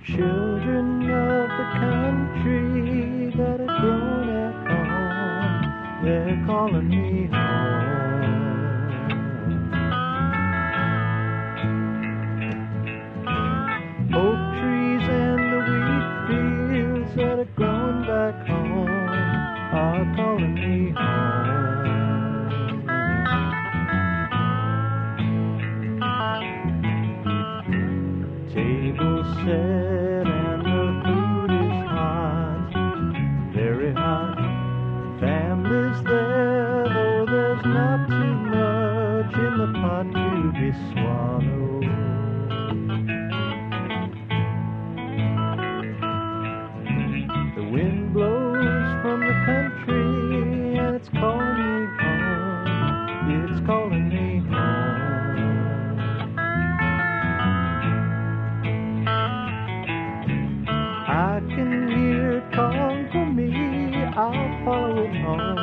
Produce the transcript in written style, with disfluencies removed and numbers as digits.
Children of the country that are grown at home, they're calling me home. Oak trees and the wheat fields that are grown back home are calling me home. Table set and the food is hot, very hot. Family's there, though there's not too much in the pot to be swallowed. The wind blows from the country and it's calling me home. It's calling me home. I can hear it calling for me, I'll follow it home.